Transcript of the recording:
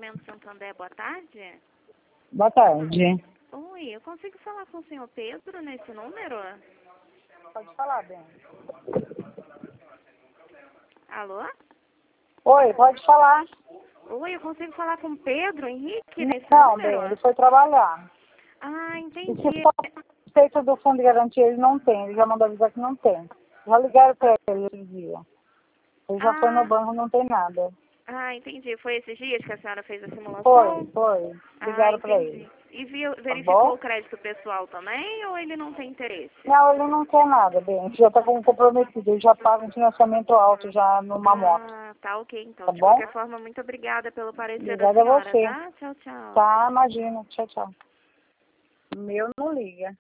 Financiamento Santander, boa tarde. Boa tarde. Oi, eu consigo falar com o senhor Pedro nesse número? Pode falar, bem. Alô? Oi, pode falar. Oi, eu consigo falar com o Pedro Henrique nesse Não, número? bem, ele foi trabalhar. Ah, E entendi. se for feito do fundo de garantia, ele não tem. Ele já mandou avisar que não tem. Já ligaram para ele esse dia. Ele já foi no banco, não tem nada. Entendi. Foi esses dias que a senhora fez a simulação? Foi. Ligaram para Entendi. ele. E Tá verificou bom? o crédito pessoal também ou ele não tem interesse? Não, ele não quer nada, bem. Ele já está comprometido. Ele já paga um financiamento alto já numa moto. Tá ok então. Tá De bom? qualquer forma, muito obrigada pelo parecer da Obrigada a senhora, você. tá? Tchau, tchau. Tá, imagina. Tchau, tchau. O meu não liga.